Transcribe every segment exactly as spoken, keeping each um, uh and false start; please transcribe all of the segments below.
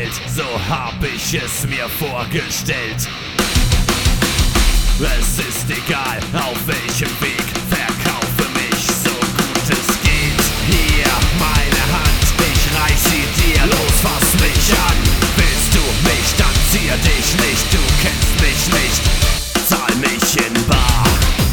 Welt, so hab ich es mir vorgestellt. Es ist egal, auf welchem Weg, verkaufe mich so gut es geht. Hier meine Hand, ich reiß sie dir, los, fass mich an. Willst du mich, dann zier dich nicht, du kennst mich nicht, zahl mich in bar.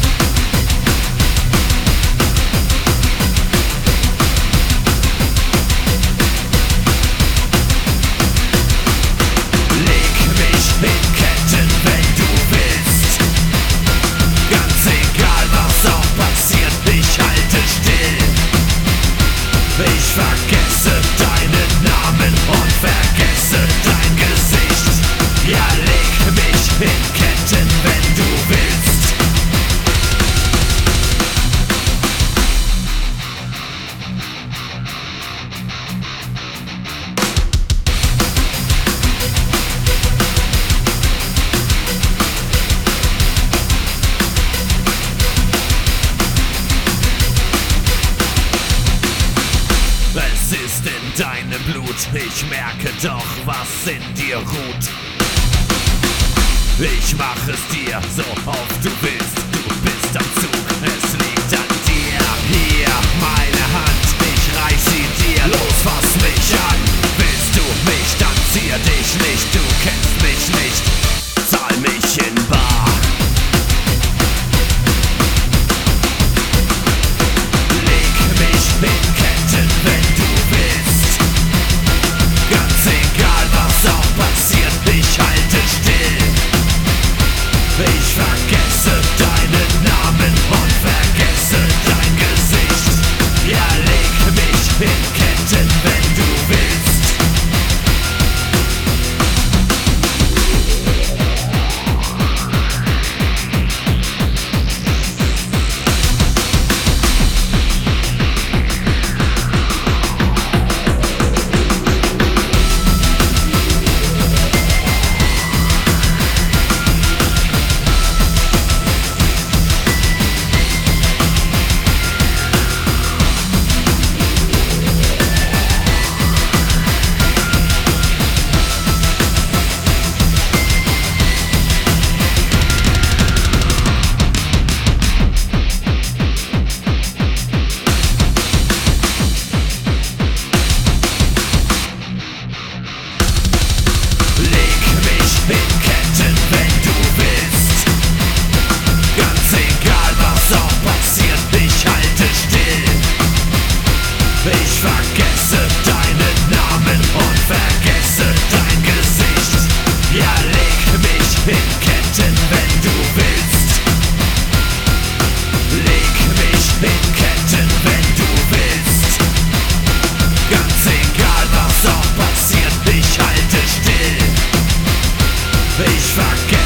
Ich vergesse deinen Namen und vergesse dein Gesicht. Ja, leg mich in Ketten, wenn du willst. Es ist in deinem Blut, ich merke doch, was in dir ruht. Ich mach es dir, so oft du willst, du bist am Zug, es liegt an dir. Hier meine Hand, ich reiß sie dir, los, fass mich an. Willst du mich, dann zier dich nicht, du kennst mich nicht, zahl mich in bar. Leg mich in Ketten, wenn du willst. Ganz egal, was auch passiert, ich halte still. Ich vergesse deinen Namen und vergesse dein Gesicht. Ja, leg mich in Ketten, wenn du willst. In Ketten, wenn du willst. Ganz egal, was auch passiert, ich halte still. Ich vergesse deinen Namen und vergesse dein Gesicht. Ja, leg mich in Ketten, wenn du willst. Leg mich in Ketten, wenn du willst. Ganz egal, was auch passiert, ich halte still. Ich vergesse